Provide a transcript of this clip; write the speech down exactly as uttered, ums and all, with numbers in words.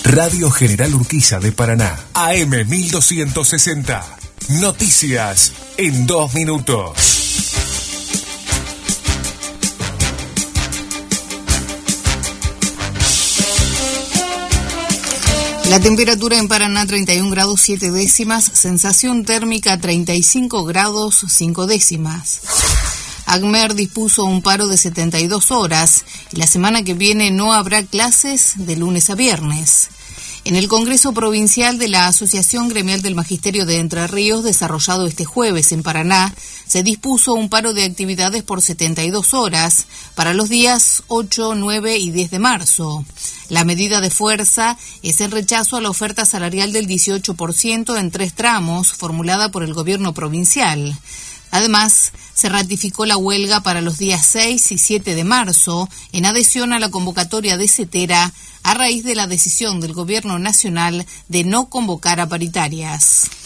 Radio General Urquiza de Paraná, A M mil doscientos sesenta. Noticias en dos minutos. La temperatura en Paraná treinta y un grados siete décimas, sensación térmica treinta y cinco grados cinco décimas. ACMER dispuso un paro de setenta y dos horas y la semana que viene no habrá clases de lunes a viernes. En el Congreso Provincial de la Asociación Gremial del Magisterio de Entre Ríos, desarrollado este jueves en Paraná, se dispuso un paro de actividades por setenta y dos horas para los días ocho, nueve y diez de marzo. La medida de fuerza es el rechazo a la oferta salarial del dieciocho por ciento en tres tramos formulada por el gobierno provincial. Además, se ratificó la huelga para los días seis y siete de marzo en adhesión a la convocatoria de CETERA a raíz de la decisión del gobierno nacional de no convocar a paritarias.